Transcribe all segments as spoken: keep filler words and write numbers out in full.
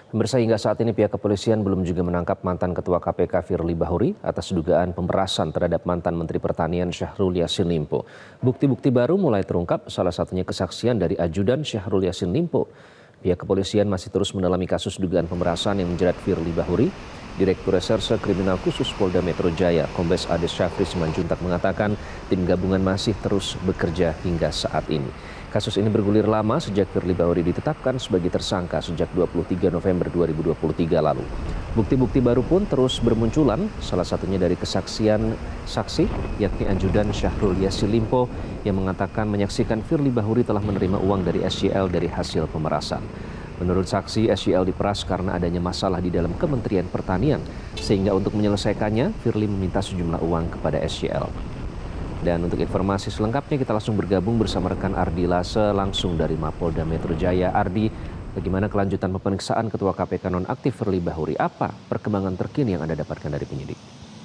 Pemirsa, hingga saat ini pihak kepolisian belum juga menangkap mantan Ketua K P K Firly Bahuri atas dugaan pemerasan terhadap mantan Menteri Pertanian Syahrul Yassin Limpo. Bukti-bukti baru mulai terungkap, salah satunya kesaksian dari ajudan Syahrul Yassin Limpo. Pihak kepolisian masih terus mendalami kasus dugaan pemerasan yang menjerat Firly Bahuri. Direktur Reserse Kriminal Khusus Polda Metro Jaya, Kombes Ades Syafri Simanjuntak mengatakan tim gabungan masih terus bekerja hingga saat ini. Kasus ini bergulir lama sejak Firly Bahuri ditetapkan sebagai tersangka sejak dua puluh tiga November dua ribu dua puluh tiga lalu. Bukti-bukti baru pun terus bermunculan, salah satunya dari kesaksian saksi, yakni ajudan Syahrul Yassin Limpo yang mengatakan menyaksikan Firly Bahuri telah menerima uang dari S Y L dari hasil pemerasan. Menurut saksi, S Y L diperas karena adanya masalah di dalam Kementerian Pertanian, sehingga untuk menyelesaikannya, Firly meminta sejumlah uang kepada S Y L. Dan untuk informasi selengkapnya kita langsung bergabung bersama rekan Ardi Lase langsung dari Mapolda Metro Jaya. Ardi, bagaimana kelanjutan pemeriksaan Ketua K P K nonaktif Firly Bahuri? Apa perkembangan terkini yang Anda dapatkan dari penyidik?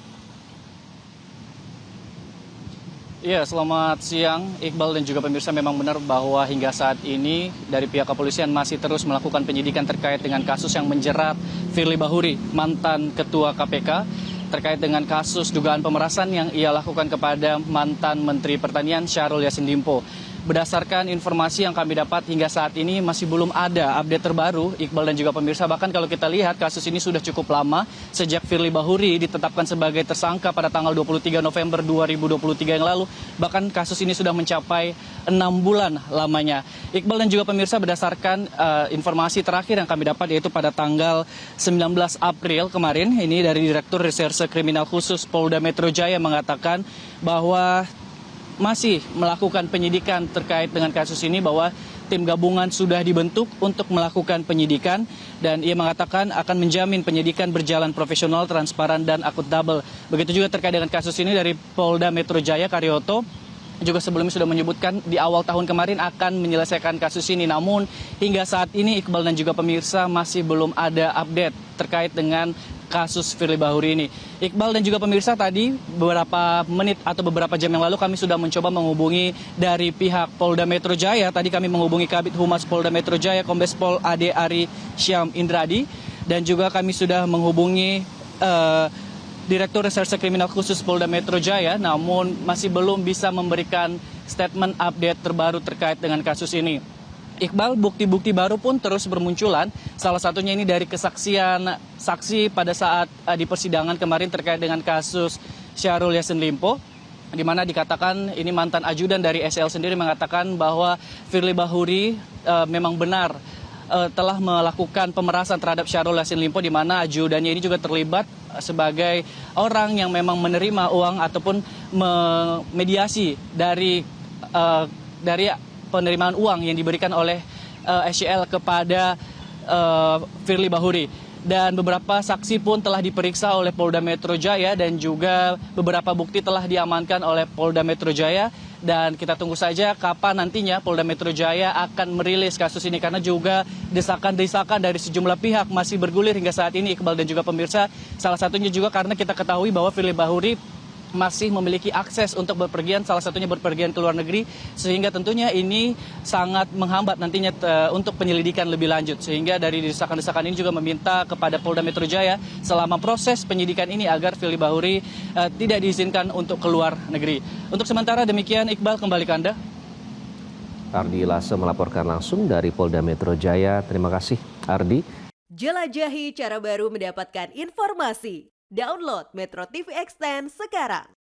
Iya, selamat siang Iqbal dan juga pemirsa. Memang benar bahwa hingga saat ini dari pihak kepolisian masih terus melakukan penyidikan terkait dengan kasus yang menjerat Firly Bahuri, mantan Ketua K P K, terkait dengan kasus dugaan pemerasan yang ia lakukan kepada mantan Menteri Pertanian Syahrul Yassin Limpo. Berdasarkan informasi yang kami dapat hingga saat ini masih belum ada update terbaru, Iqbal dan juga pemirsa. Bahkan kalau kita lihat kasus ini sudah cukup lama sejak Firly Bahuri ditetapkan sebagai tersangka pada tanggal dua puluh tiga November dua ribu dua puluh tiga yang lalu. Bahkan kasus ini sudah mencapai enam bulan lamanya. Iqbal dan juga pemirsa, berdasarkan uh, informasi terakhir yang kami dapat yaitu pada tanggal sembilan belas April kemarin, ini dari Direktur Reserse Kriminal Khusus Polda Metro Jaya mengatakan bahwa masih melakukan penyidikan terkait dengan kasus ini, bahwa tim gabungan sudah dibentuk untuk melakukan penyidikan dan ia mengatakan akan menjamin penyidikan berjalan profesional, transparan, dan akuntabel. Begitu juga terkait dengan kasus ini dari Polda Metro Jaya, Karyoto juga sebelumnya sudah menyebutkan di awal tahun kemarin akan menyelesaikan kasus ini. Namun hingga saat ini Iqbal dan juga pemirsa masih belum ada update terkait dengan kasus Firly Bahuri ini. Iqbal dan juga pemirsa, tadi beberapa menit atau beberapa jam yang lalu kami sudah mencoba menghubungi dari pihak Polda Metro Jaya. Tadi kami menghubungi Kabid Humas Polda Metro Jaya, Kombes Pol Ade Ari Syam Indradi, dan juga kami sudah menghubungi uh, Direktur Reserse Kriminal Khusus Polda Metro Jaya, namun masih belum bisa memberikan statement update terbaru terkait dengan kasus ini. Iqbal, bukti-bukti baru pun terus bermunculan. Salah satunya ini dari kesaksian saksi pada saat uh, di persidangan kemarin terkait dengan kasus Syahrul Yassin Limpo, di mana dikatakan ini mantan ajudan dari S L sendiri mengatakan bahwa Firly Bahuri uh, memang benar uh, telah melakukan pemerasan terhadap Syahrul Yassin Limpo, di mana ajudannya ini juga terlibat sebagai orang yang memang menerima uang ataupun mediasi dari uh, dari penerimaan uang yang diberikan oleh uh, S Y L kepada uh, Firly Bahuri. Dan beberapa saksi pun telah diperiksa oleh Polda Metro Jaya dan juga beberapa bukti telah diamankan oleh Polda Metro Jaya. Dan kita tunggu saja kapan nantinya Polda Metro Jaya akan merilis kasus ini, karena juga desakan-desakan dari sejumlah pihak masih bergulir hingga saat ini, Iqbal dan juga pemirsa. Salah satunya juga karena kita ketahui bahwa Firly Bahuri masih memiliki akses untuk berpergian, salah satunya berpergian ke luar negeri, sehingga tentunya ini sangat menghambat nantinya te, untuk penyelidikan lebih lanjut. Sehingga dari desakan-desakan ini juga meminta kepada Polda Metro Jaya selama proses penyidikan ini agar Firly Bahuri uh, tidak diizinkan untuk keluar negeri. Untuk sementara demikian, Iqbal, kembali ke Anda. Ardi Lase melaporkan langsung dari Polda Metro Jaya. Terima kasih, Ardi. Jelajahi cara baru mendapatkan informasi. Download Metro T V Extend sekarang.